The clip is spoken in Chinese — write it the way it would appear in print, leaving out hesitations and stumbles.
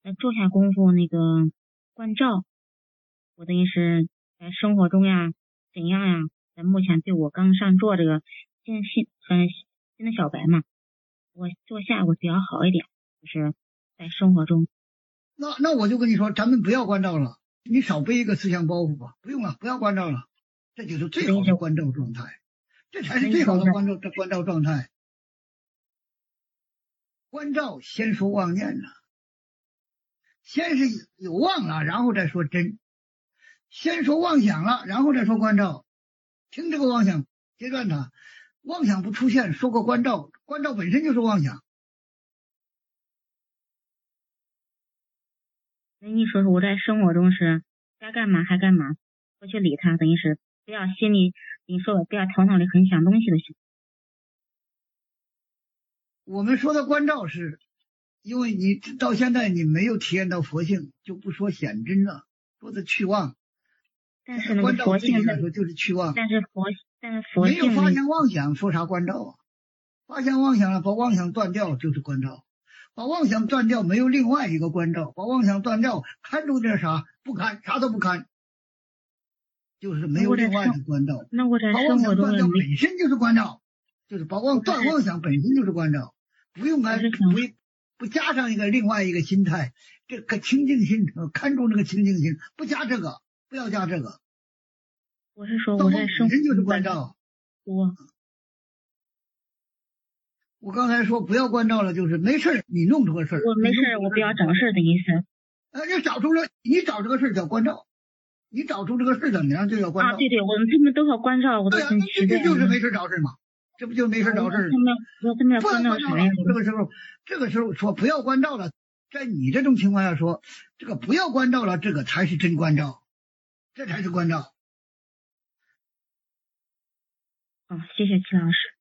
做下功夫那个关照，我等于是在生活中呀怎样呀，在目前对我刚上做这个新的小白嘛，我做下会比较好一点，就是在生活中。 那我就跟你说，咱们不要关照了，你少背一个思想包袱吧，不用了，不要关照了，这就是最好的关照状态，这才是最好的关照状态。关照先说妄念了，先是有妄了，然后再说真；先说妄想了，然后再说关照。听这个妄想，截断它，妄想不出现，说过关照，关照本身就是妄想。 那你说我在生活中是该干嘛还干嘛，不去理他，等于是不要心里你说不要头脑里很想东西就行。 我们说的关照是因为你到现在你没有体验到佛性，就不说显真了，说的去妄。 但是那个佛性来说就是去妄， 但是佛没有发现妄想，说啥关照啊？发现妄想了，把妄想断掉就是关照，把妄想断掉没有另外一个关照，把妄想断掉看住点啥不看，啥都不看，就是没有另外的关照。 那我在把妄想断掉本身就是关照，就是把断妄想本身就是关照，不用不加上一个另外一个心态，这个清净心，看重这个清净心，不加这个，不要加这个。 我是说我在生活本身就是关照。我刚才说不要关照了，就是没事你弄出个事我没事我不要找事的意思。 你找这个事叫关照，你找出这个事怎么样就叫关照。 对，他们都要关照，我都很奇怪。 这就是没事找事嘛，这不就没事找事？ 他们要关照啥呀？ 这个时候说不要关照了，在你这种情况下说，这个不要关照了，这个才是真关照，这才是关照。 谢谢齐老师。